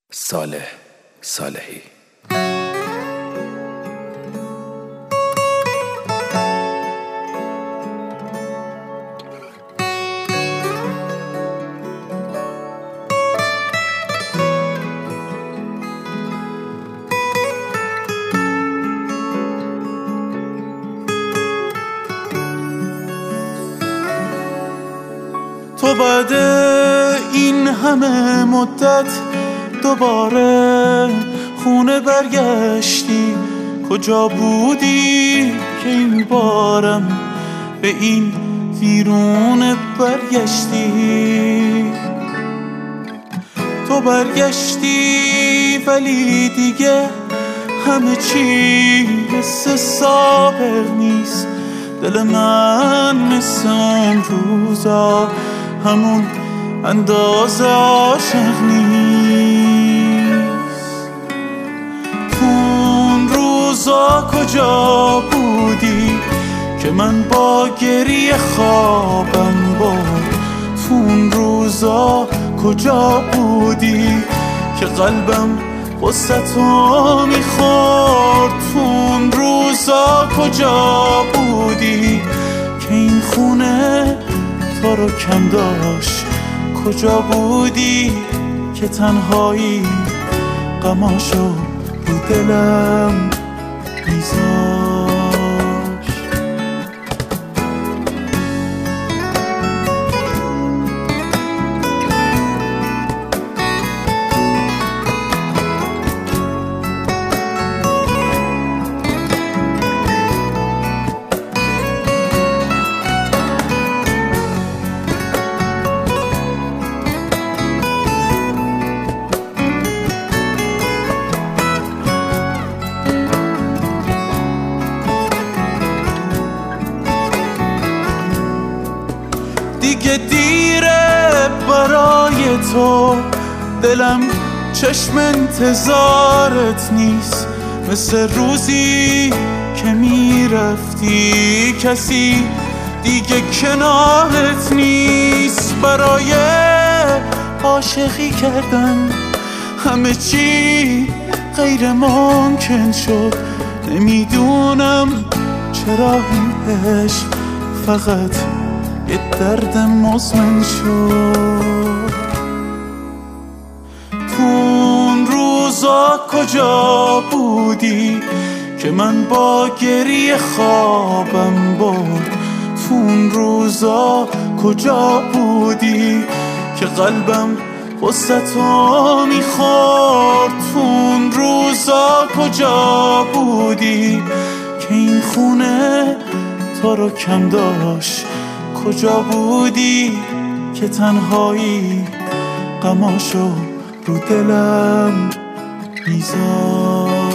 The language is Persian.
صالح صالحی. تو بعد این همه مدت دوباره خونه برگشتی، کجا بودی که این بارم به این ویرونه برگشتی؟ تو برگشتی ولی دیگه همه چی مثل سابق نیست. دل من مثل اون روزا همون اندازه عاشق نیست. تو اون روزا کجا بودی که من با گریه خوابم برد؟ تو اون روزا کجا بودی که قلبم غصتو میخورد؟ تو اون روزا کجا بودی که این خونه تو رو کم داشت؟ کجا بودی که تنهایی غماشو رو دلم میذاشت؟ دیگه دیره برای تو، دلم چشم انتظارت نیست. مثل روزی که میرفتی کسی دیگه کنارت نیست. برای عاشقی کردن همه چی غیر ممکن شد. نمیدونم چرا این عشق فقط یه درد مزمن شد. تو اون روزا کجا بودی که من با گریه خوابم برد؟ تو اون روزا کجا بودی که قلبم غصتو میخورد؟ تو اون روزا کجا بودی که این خونه تو رو کم داشت؟ کجا بودی که تنهایی غماشو رو دلم میذاشت؟